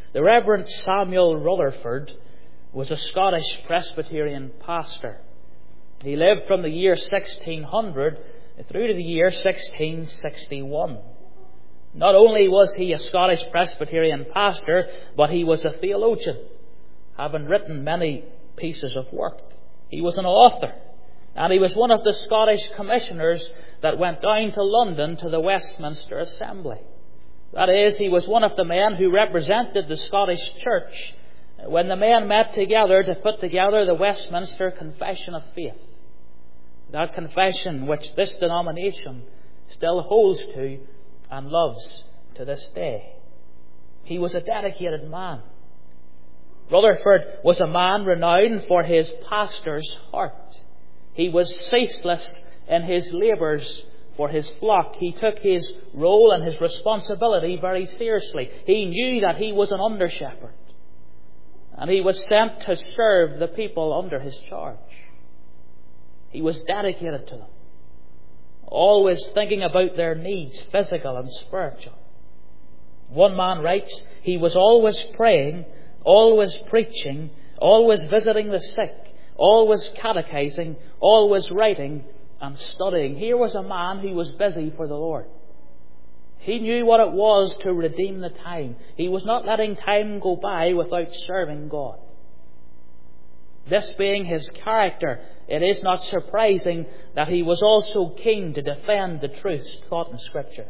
The Reverend Samuel Rutherford was a Scottish Presbyterian pastor. He lived from the year 1600 through to the year 1661. Not only was he a Scottish Presbyterian pastor, but he was a theologian, having written many pieces of work. He was an author, and he was one of the Scottish commissioners that went down to London to the Westminster Assembly. That is, he was one of the men who represented the Scottish Church when the men met together to put together the Westminster Confession of Faith. That confession which this denomination still holds to and loves to this day. He was a dedicated man. Rutherford was a man renowned for his pastor's heart. He was ceaseless in his labours for his flock. He took his role and his responsibility very seriously. He knew that he was an under-shepherd, and he was sent to serve the people under his charge. He was dedicated to them, always thinking about their needs, physical and spiritual. One man writes, he was always praying, always preaching, always visiting the sick, always catechizing, always writing and studying. Here was a man who was busy for the Lord. He knew what it was to redeem the time. He was not letting time go by without serving God. This being his character, it is not surprising that he was also keen to defend the truths taught in Scripture.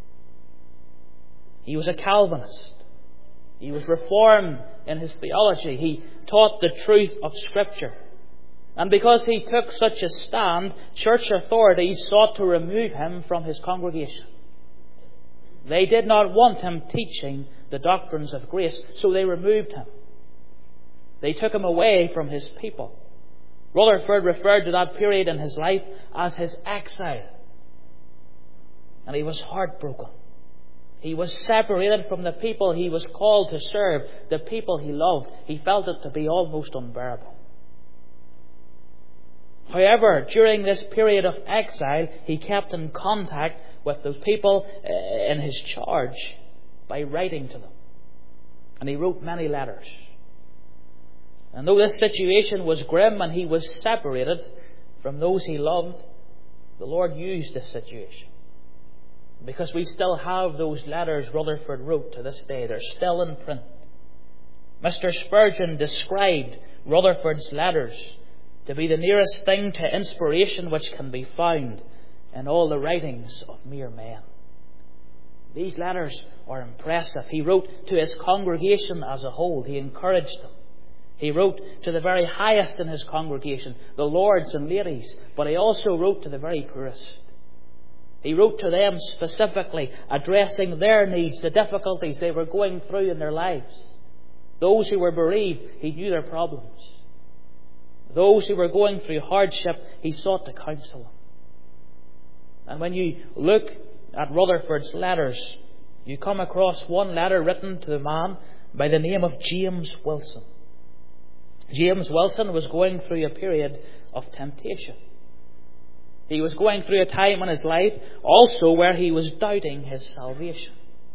He was a Calvinist. He was reformed in his theology. He taught the truth of Scripture. And because he took such a stand, church authorities sought to remove him from his congregation. They did not want him teaching the doctrines of grace, so they removed him. They took him away from his people. Rutherford referred to that period in his life as his exile. And he was heartbroken. He was separated from the people he was called to serve, the people he loved. He felt it to be almost unbearable. However, during this period of exile, he kept in contact with those people in his charge by writing to them. And he wrote many letters. And though this situation was grim and he was separated from those he loved, the Lord used this situation. Because we still have those letters Rutherford wrote to this day. They're still in print. Mr. Spurgeon described Rutherford's letters to be the nearest thing to inspiration which can be found in all the writings of mere men. These letters are impressive. He wrote to his congregation as a whole. He encouraged them. He wrote to the very highest in his congregation, the lords and ladies, but he also wrote to the very poorest. He wrote to them specifically, addressing their needs, the difficulties they were going through in their lives. Those who were bereaved, he knew their problems. Those who were going through hardship, he sought to counsel them. And when you look at Rutherford's letters, you come across one letter written to the man by the name of James Wilson. James Wilson was going through a period of temptation. He was going through a time in his life also where he was doubting his salvation.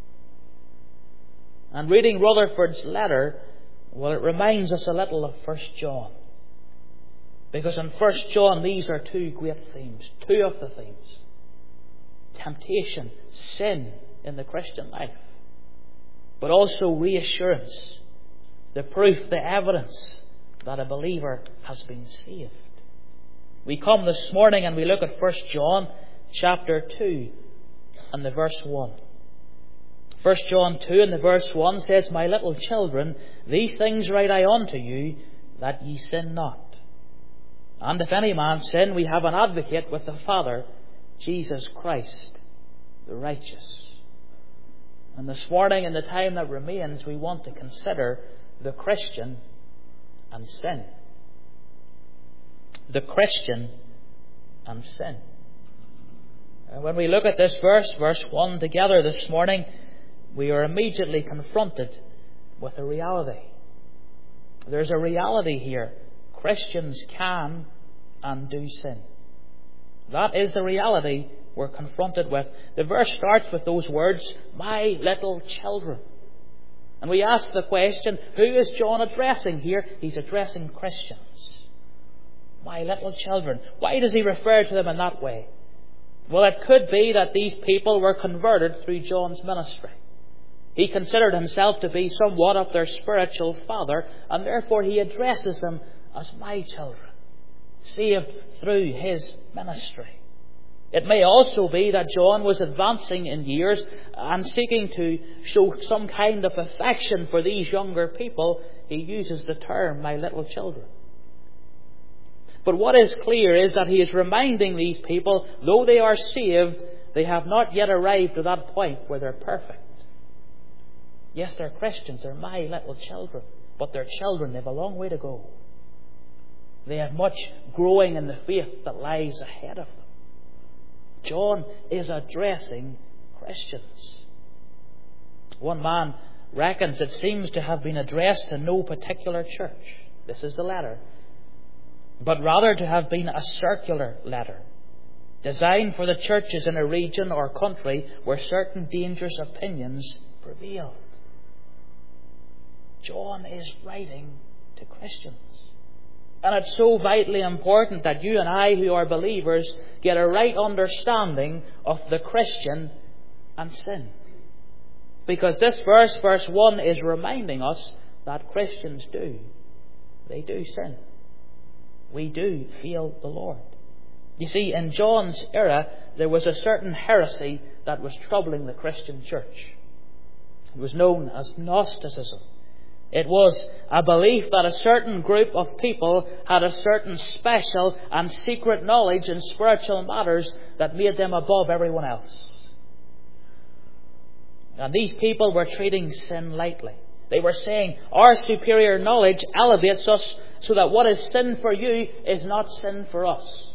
And reading Rutherford's letter, well, it reminds us a little of 1 John. Because in 1 John, these are two great themes, two of the themes. Temptation, sin in the Christian life, but also reassurance, the proof, the evidence that a believer has been saved. We come this morning and we look at 1 John chapter 2 and the verse 1. 1 John 2 and the verse 1 says, "My little children, these things write I unto you, that ye sin not. And if any man sin, we have an advocate with the Father, Jesus Christ, the righteous." And this morning, in the time that remains, we want to consider the Christian and sin. The Christian and sin. And when we look at this verse 1 together this morning, we are immediately confronted with a reality. There's a reality here. Christians can and do sin. That is the reality we're confronted with. The verse starts with those words, "My little children." And we ask the question, who is John addressing here? He's addressing Christians. My little children. Why does he refer to them in that way? Well, it could be that these people were converted through John's ministry. He considered himself to be somewhat of their spiritual father, and therefore he addresses them as my children, saved through his ministry. It may also be that John was advancing in years and seeking to show some kind of affection for these younger people. He uses the term, my little children. But what is clear is that he is reminding these people, though they are saved, they have not yet arrived to that point where they're perfect. Yes, they're Christians, they're my little children, but they're children, they have a long way to go. They have much growing in the faith that lies ahead of them. John is addressing Christians. One man reckons it seems to have been addressed to no particular church. This is the letter. But rather to have been a circular letter, designed for the churches in a region or country where certain dangerous opinions prevailed. John is writing to Christians. And it's so vitally important that you and I, who are believers, get a right understanding of the Christian and sin. Because this verse 1, is reminding us that Christians they do sin. We do fail the Lord. You see, in John's era, there was a certain heresy that was troubling the Christian church. It was known as Gnosticism. It was a belief that a certain group of people had a certain special and secret knowledge in spiritual matters that made them above everyone else. And these people were treating sin lightly. They were saying, our superior knowledge elevates us so that what is sin for you is not sin for us.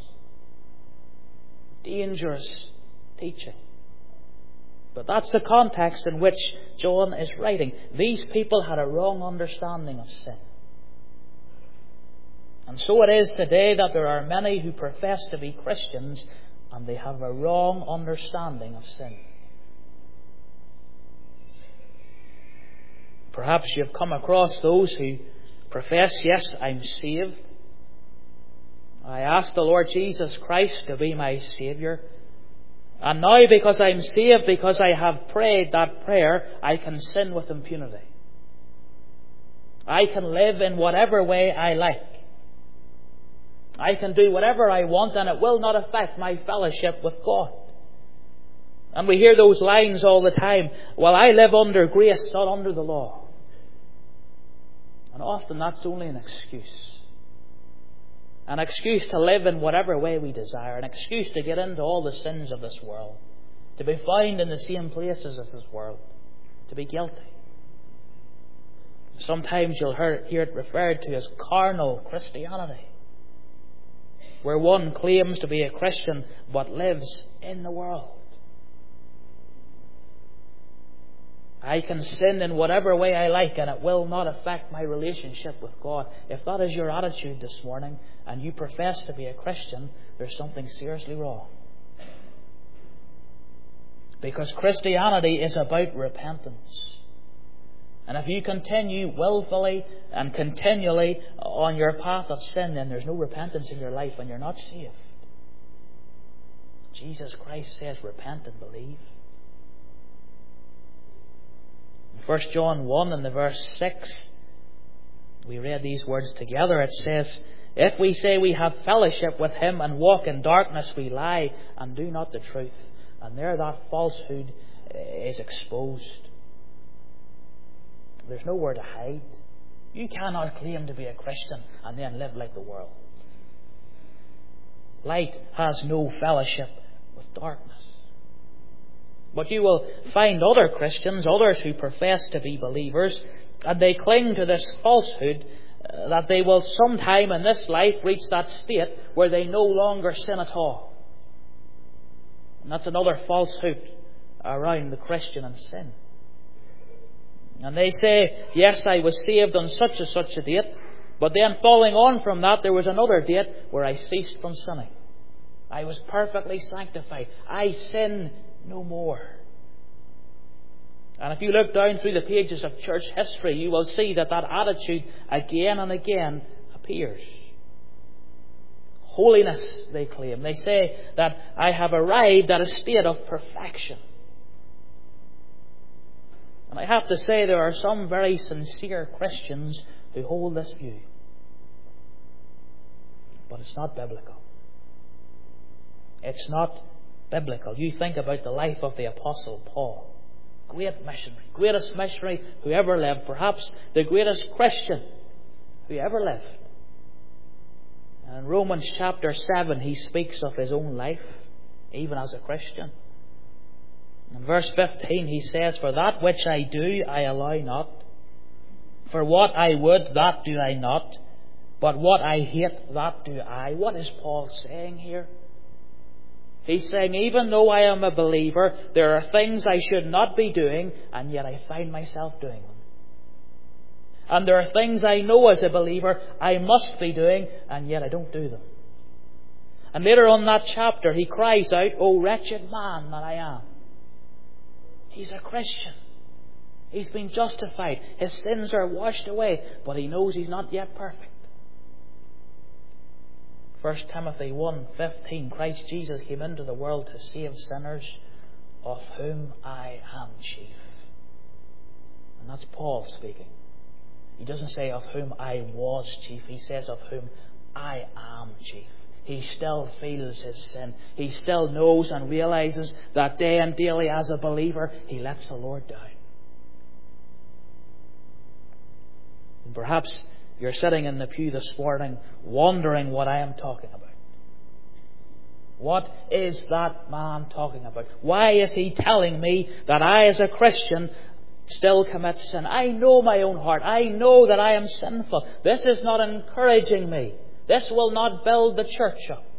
Dangerous teaching. But that's the context in which John is writing. These people had a wrong understanding of sin. And so it is today that there are many who profess to be Christians and they have a wrong understanding of sin. Perhaps you've come across those who profess, yes, I'm saved. I ask the Lord Jesus Christ to be my Saviour. And now, because I'm saved, because I have prayed that prayer, I can sin with impunity. I can live in whatever way I like. I can do whatever I want and it will not affect my fellowship with God. And we hear those lines all the time. Well, I live under grace, not under the law. And often that's only an excuse. An excuse to live in whatever way we desire. An excuse to get into all the sins of this world. To be found in the same places as this world. To be guilty. Sometimes you'll hear it referred to as carnal Christianity. Where one claims to be a Christian but lives in the world. I can sin in whatever way I like and it will not affect my relationship with God. If that is your attitude this morning and you profess to be a Christian, there's something seriously wrong. Because Christianity is about repentance. And if you continue willfully and continually on your path of sin, then there's no repentance in your life and you're not saved. Jesus Christ says, repent and believe. 1 John 1 and the verse 6, we read these words together. It says, if we say we have fellowship with Him and walk in darkness, we lie and do not the truth. And there that falsehood is exposed. There's nowhere to hide. You cannot claim to be a Christian and then live like the world. Light has no fellowship with darkness. But you will find other Christians, others who profess to be believers, and they cling to this falsehood that they will sometime in this life reach that state where they no longer sin at all. And that's another falsehood around the Christian and sin. And they say, yes, I was saved on such and such a date, but then following on from that, there was another date where I ceased from sinning. I was perfectly sanctified. I sin no more. And if you look down through the pages of church history, you will see that attitude again and again appears. Holiness, they claim. They say that I have arrived at a state of perfection. And I have to say there are some very sincere Christians who hold this view. But it's not biblical. It's not biblical. You think about the life of the Apostle Paul. Great missionary. Greatest missionary who ever lived. Perhaps the greatest Christian who ever lived. And in Romans chapter 7 he speaks of his own life, even as a Christian. In verse 15 he says, For that which I do I allow not. For what I would, that do I not. But what I hate, that do I. What is Paul saying here? He's saying, even though I am a believer, there are things I should not be doing, and yet I find myself doing them. And there are things I know as a believer I must be doing, and yet I don't do them. And later on in that chapter, he cries out, O wretched man that I am. He's a Christian. He's been justified. His sins are washed away, but he knows he's not yet perfect. 1 Timothy 1:15, Christ Jesus came into the world to save sinners, of whom I am chief. And that's Paul speaking. He doesn't say of whom I was chief. He says of whom I am chief. He still feels his sin. He still knows and realizes that day and daily as a believer, he lets the Lord down. And perhaps you're sitting in the pew this morning wondering what I am talking about. What is that man talking about? Why is he telling me that I as a Christian still commit sin? I know my own heart. I know that I am sinful. This is not encouraging me. This will not build the church up.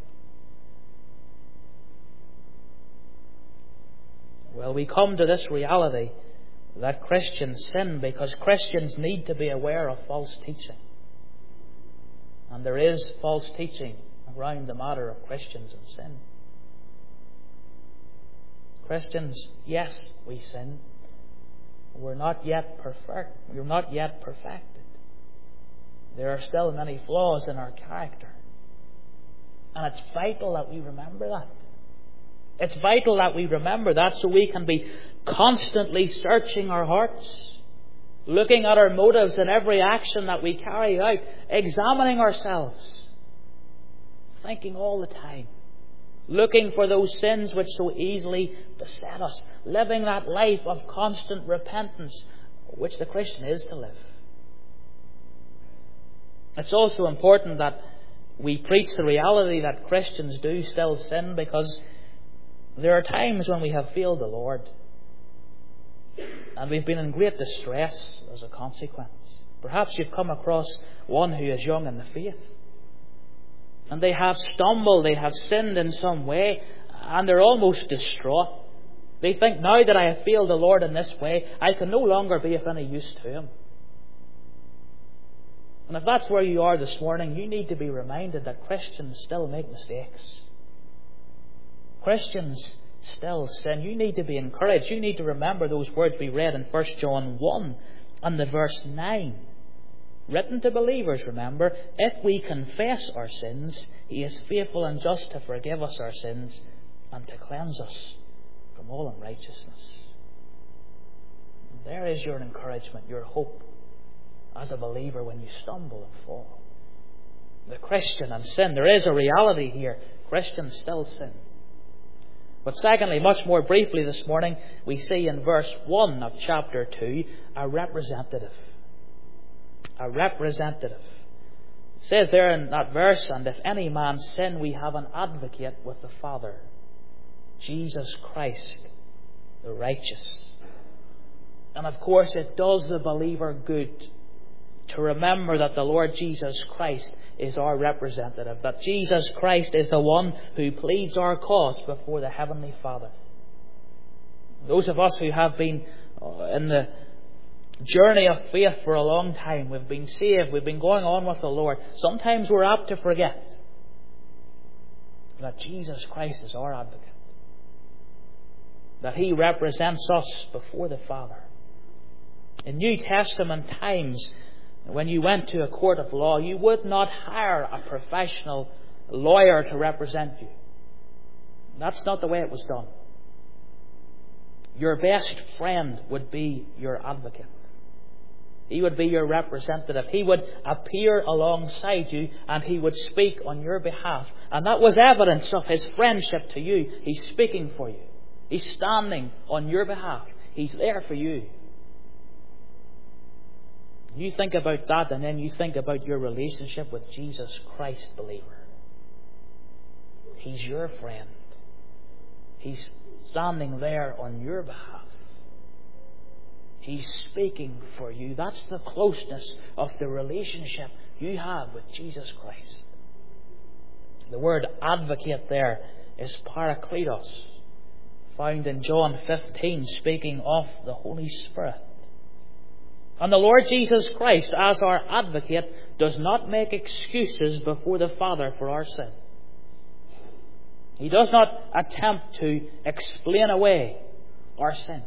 Well, we come to this reality that Christians sin because Christians need to be aware of false teaching. And there is false teaching around the matter of Christians and sin. Christians, yes, we sin. We're not yet perfect. We're not yet perfected. There are still many flaws in our character. And it's vital that we remember that. It's vital that we remember that so we can be constantly searching our hearts, looking at our motives in every action that we carry out, examining ourselves, thinking all the time, looking for those sins which so easily beset us, living that life of constant repentance, which the Christian is to live. It's also important that we preach the reality that Christians do still sin, because there are times when we have failed the Lord and we've been in great distress as a consequence. Perhaps you've come across one who is young in the faith and they have stumbled, they have sinned in some way, and they're almost distraught. They think, now that I have failed the Lord in this way, I can no longer be of any use to Him. And if that's where you are this morning, you need to be reminded that Christians still make mistakes. Christians still sin. You need to be encouraged. You need to remember those words we read in 1 John 1 and the verse 9. Written to believers, remember, if we confess our sins, He is faithful and just to forgive us our sins and to cleanse us from all unrighteousness. There is your encouragement, your hope as a believer when you stumble and fall. The Christian and sin. There is a reality here. Christians still sin. But secondly, much more briefly this morning, we see in verse 1 of chapter 2 a representative. A representative. It says there in that verse, and if any man sin, we have an advocate with the Father, Jesus Christ, the righteous. And of course it does the believer good to remember that the Lord Jesus Christ is our representative, that Jesus Christ is the one who pleads our cause before the Heavenly Father. Those of us who have been in the journey of faith for a long time, we've been saved, we've been going on with the Lord, sometimes we're apt to forget that Jesus Christ is our advocate, that He represents us before the Father. In New Testament times, when you went to a court of law, you would not hire a professional lawyer to represent you. That's not the way it was done. Your best friend would be your advocate. He would be your representative. He would appear alongside you and he would speak on your behalf. And that was evidence of his friendship to you. He's speaking for you. He's standing on your behalf. He's there for you. You think about that, and then you think about your relationship with Jesus Christ, believer. He's your friend. He's standing there on your behalf. He's speaking for you. That's the closeness of the relationship you have with Jesus Christ. The word advocate there is parakletos, found in John 15, speaking of the Holy Spirit. And the Lord Jesus Christ, as our advocate, does not make excuses before the Father for our sin. He does not attempt to explain away our sin.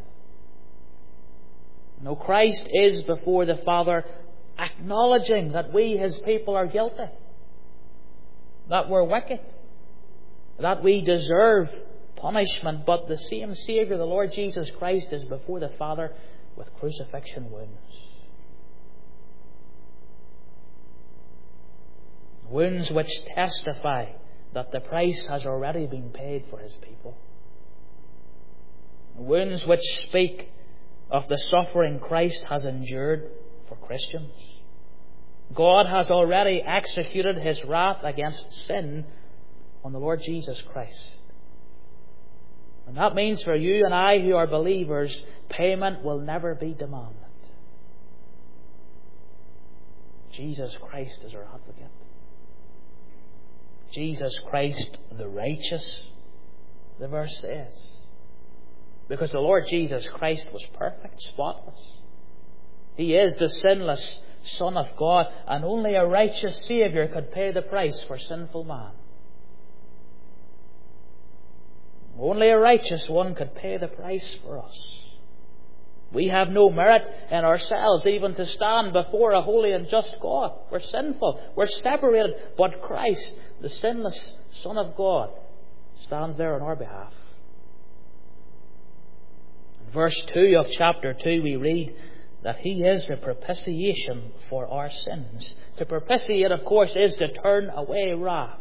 No, Christ is before the Father acknowledging that we, His people, are guilty, that we're wicked, that we deserve punishment. But the same Saviour, the Lord Jesus Christ, is before the Father with crucifixion wounds. Wounds which testify that the price has already been paid for His people. Wounds which speak of the suffering Christ has endured for Christians. God has already executed His wrath against sin on the Lord Jesus Christ. And that means for you and I who are believers, payment will never be demanded. Jesus Christ is our advocate. Jesus Christ the righteous, the verse says. Because the Lord Jesus Christ was perfect, spotless. He is the sinless Son of God, and only a righteous Saviour could pay the price for sinful man. Only a righteous one could pay the price for us. We have no merit in ourselves even to stand before a holy and just God. We're sinful. We're separated. But Christ, the sinless Son of God, stands there on our behalf. In verse 2 of chapter 2 we read that He is the propitiation for our sins. To propitiate, of course, is to turn away wrath.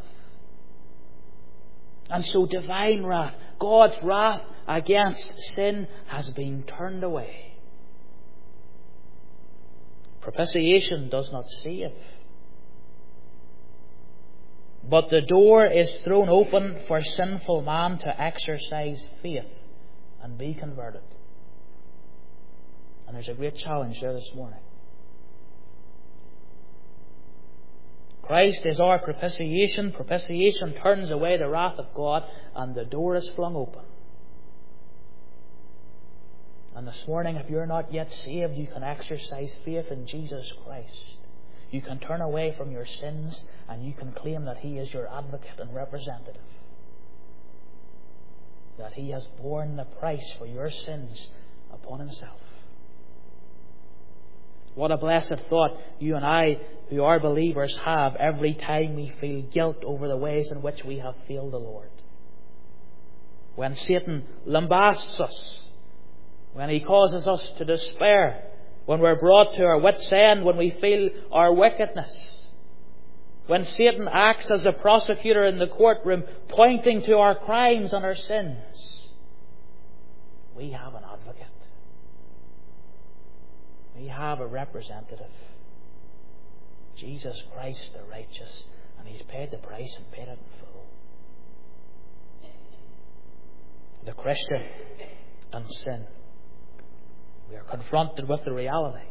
And so divine wrath, God's wrath against sin, has been turned away. Propitiation does not save. But the door is thrown open for sinful man to exercise faith and be converted. And there's a great challenge there this morning. Christ is our propitiation. Propitiation turns away the wrath of God, and the door is flung open. And this morning, if you're not yet saved, you can exercise faith in Jesus Christ. You can turn away from your sins, and you can claim that He is your advocate and representative. That He has borne the price for your sins upon Himself. What a blessed thought you and I, who are believers, have every time we feel guilt over the ways in which we have failed the Lord. When Satan lambasts us, when he causes us to despair, when we're brought to our wits' end, when we feel our wickedness, when Satan acts as a prosecutor in the courtroom, pointing to our crimes and our sins, we have an advocate. We have a representative, Jesus Christ the righteous, and He's paid the price and paid it in full. The Christian and sin. We are confronted with the reality.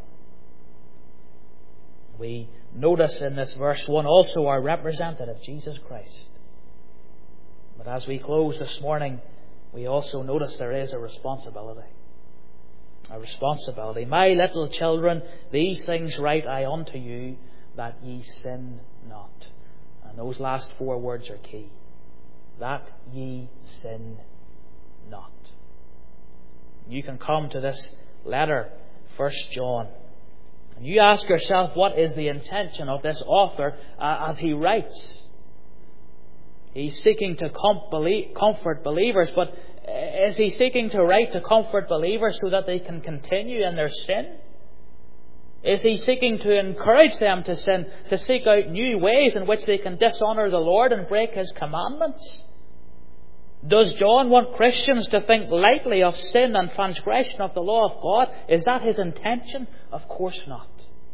We notice in this verse 1 also our representative, Jesus Christ. But as we close this morning, we also notice there is a responsibility. A responsibility. My little children, these things write I unto you, that ye sin not. And those last 4 words are key. That ye sin not. You can come to this letter 1 John. And you ask yourself, what is the intention of this author as he writes? He's seeking to comfort believers, but is he seeking to write to comfort believers so that they can continue in their sin? Is he seeking to encourage them to sin, to seek out new ways in which they can dishonour the Lord and break His commandments? Does John want Christians to think lightly of sin and transgression of the law of God? Is that his intention? Of course not.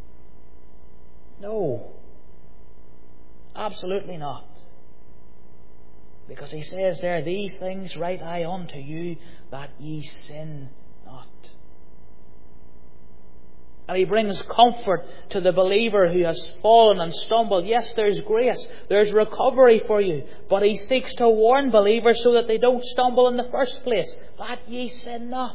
No. Absolutely not. Because he says there, these things write I unto you, that ye sin not. And he brings comfort to the believer who has fallen and stumbled. Yes, there's grace, there's recovery for you. But he seeks to warn believers so that they don't stumble in the first place. That ye sin not.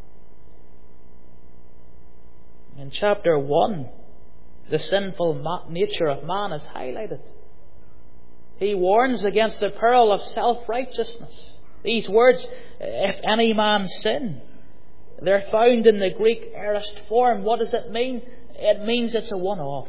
In chapter 1, the sinful nature of man is highlighted. He warns against the peril of self-righteousness. These words, if any man sin, they're found in the Greek aorist form. What does it mean? It means it's a one-off.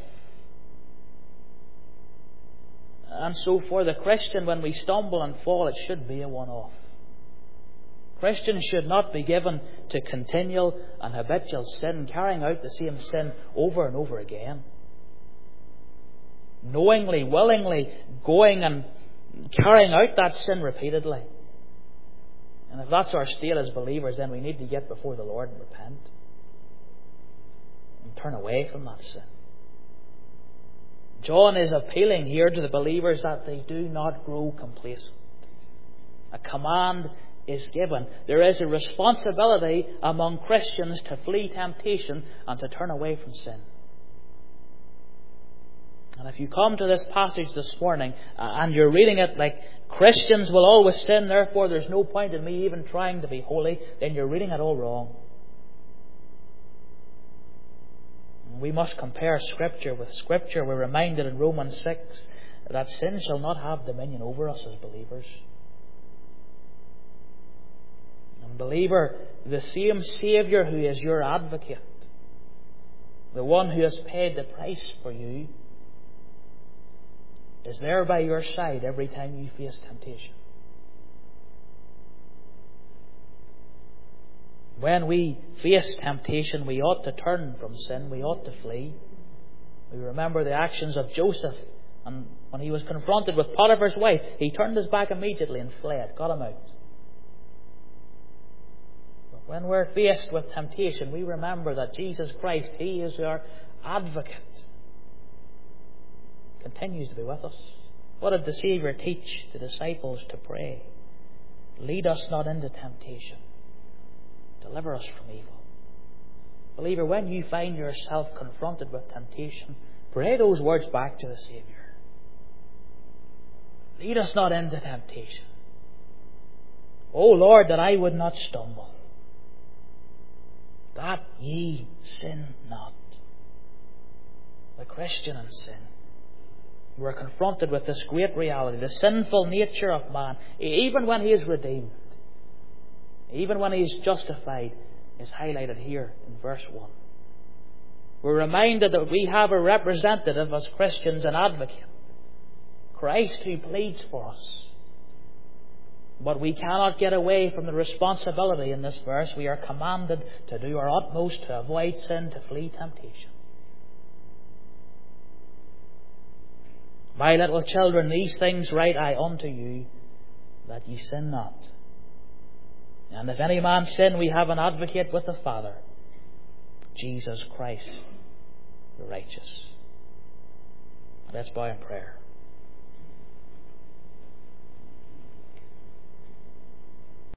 And so for the Christian, when we stumble and fall, it should be a one-off. Christians should not be given to continual and habitual sin, carrying out the same sin over and over again. Knowingly, willingly going and carrying out that sin repeatedly. And if that's our state as believers, then we need to get before the Lord and repent. And turn away from that sin. John is appealing here to the believers that they do not grow complacent. A command is given. There is a responsibility among Christians to flee temptation and to turn away from sin. And if you come to this passage this morning and you're reading it like Christians will always sin, therefore there's no point in me even trying to be holy, then you're reading it all wrong. We must compare Scripture with Scripture. We're reminded in Romans 6 that sin shall not have dominion over us as believers. And believer, the same Saviour who is your advocate, the one who has paid the price for you, is there by your side every time you face temptation. When we face temptation, we ought to turn from sin. We ought to flee. We remember the actions of Joseph. And when he was confronted with Potiphar's wife, he turned his back immediately and fled. Got him out. But when we're faced with temptation, we remember that Jesus Christ, He is our advocate. Continues to be with us. What did the Saviour teach the disciples to pray? Lead us not into temptation. Deliver us from evil. Believer, when you find yourself confronted with temptation, pray those words back to the Saviour. Lead us not into temptation. O Lord, that I would not stumble. That ye sin not. The Christian in sin. We're confronted with this great reality, the sinful nature of man, even when he is redeemed, even when he is justified, is highlighted here in verse 1. We're reminded that we have a representative as Christians, an advocate, Christ, who pleads for us. But we cannot get away from the responsibility in this verse. We are commanded to do our utmost to avoid sin, to flee temptation. My little children, these things write I unto you, that ye sin not. And if any man sin, we have an advocate with the Father, Jesus Christ the righteous. Let's bow in prayer.